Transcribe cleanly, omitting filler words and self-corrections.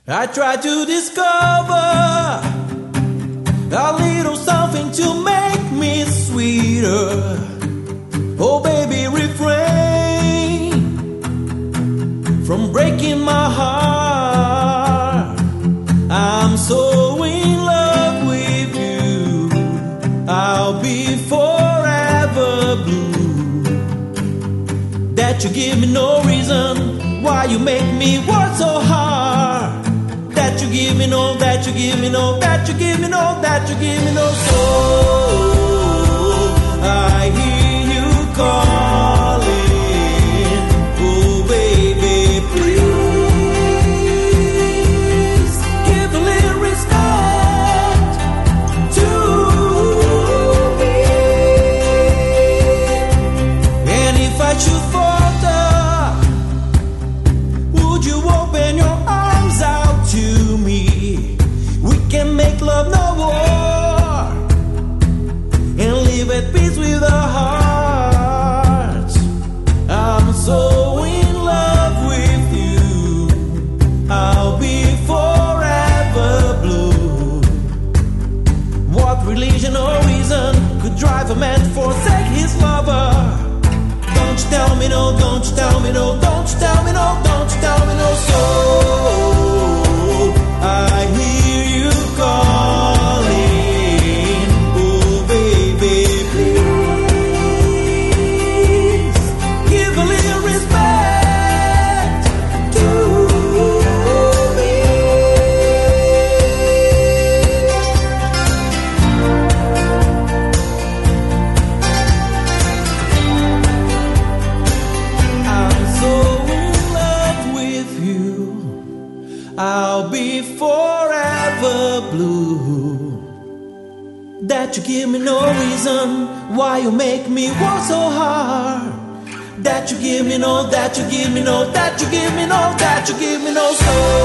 I try to discover a little something to make me sweeter. Oh baby, refrain from breaking my heart. I'm so in love with you, I'll be forever blue. That you give me no reason why you make me work so hard. That you give me no, that you give me no, that you give me no, that you give me no soul. I hear you calling, oh baby, please give a little respect to me. And if I should falter, would you open your arms out to me? We can make love no war and live at peace with our hearts. I'm so in love with you, I'll be forever blue. What religion or reason could drive a man to forsake his lover? Don't you tell me no, don't you tell me no, don't you tell me no, don't you tell me no soul. I hear you calling, oh baby, please give a little respect to me. I'm so in love with you, I'll be forever blue. That you give me no reason why you make me work so hard. That you give me no, that you give me no, that you give me no, that you give me no soul.